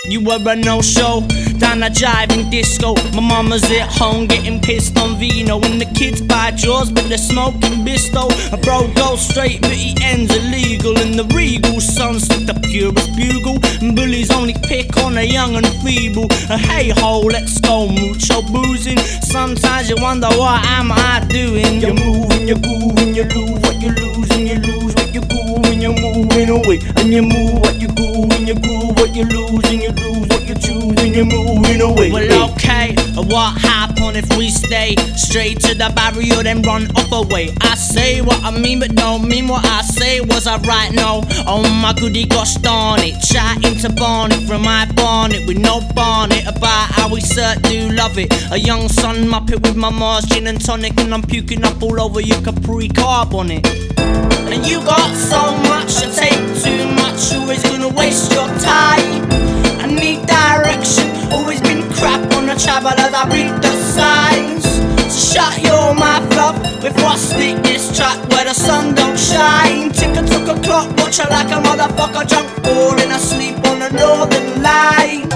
you were a no-show. Down a driving disco, my mama's at home getting pissed on vino. And the kids buy jaws but they're smoking Bisto. A bro goes straight but he ends illegal. And the regal sons with the purest bugle. And bullies only pick on the young and feeble. And hey ho, let's go mucho boozing. Sometimes you wonder what am I doing. You move and you groove and you lose what you lose. And you lose what you groove and you're moving away. And you move what you groove and you groove what you lose. And you lose what you choose and you moving away. Well, okay, what happen if we stay straight to the barrier then run up away? I say what I mean but don't mean what I say. Was I right? No. Oh my goody gosh darn it. Chatting to Barney from my barnet with no barnet about how we cert do love it. A young son muppet with my Mars gin and tonic. And I'm puking up all over your Capri carb on it. And you got so much to take too much. Always gonna waste your time. I need direction. Always been crap on the travel as I read the signs. So shut your mouth up before I stick this track where the sun don't shine. Tick-a-took a clock, watch her like a motherfucker drunk, falling asleep on the northern line.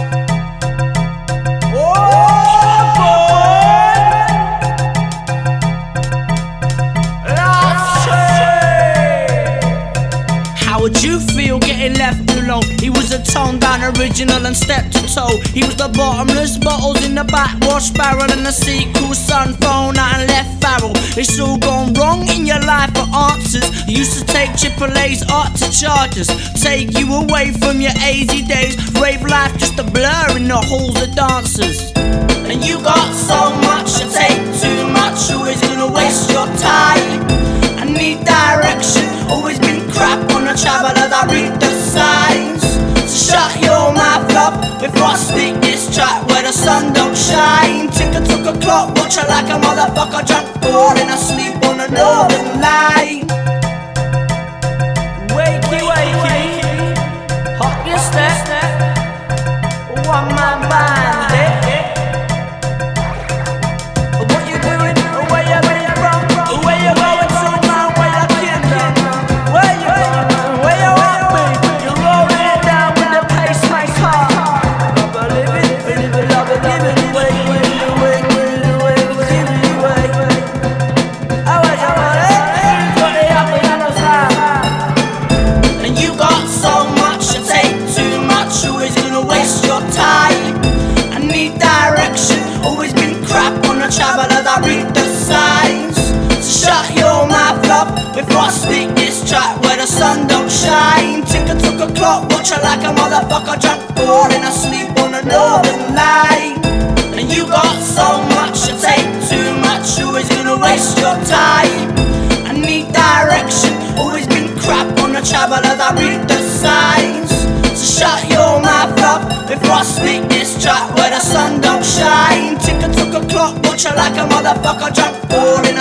Would you feel getting left alone? He was a toned down original and stepped to toe. He was the bottomless bottles in the backwash barrel and the sequel sun phone out and left barrel. It's all gone wrong in your life for answers. You used to take AAA's art to charges, take you away from your AZ days. Rave life just a blur in the halls of dancers. And you got so much to take too much. Always gonna waste your time. I need direction. Always been crap on the travel as I read the signs. So shut your mouth up before I stick this track where the sun don't shine. Tick-a-took a clock, watch her like a motherfucker drunk, falling asleep on the northern line. Wakey, wakey, hop your step, one man band. What you doing? Where you been from? Where you going to? Travel as I read the signs. So shut your mouth up before I stick this track where the sun don't shine. Tick-a-took a clock, watch her like a motherfucker drunk, falling asleep on the northern line. And you got so much to take too much. Always gonna waste your time. I need direction. Always been crap on the travel as I read the signs. So shut your mouth up before I stick this track where the sun don't shine. Tick-a-took a clock, watch her like a motherfucker drunk, falling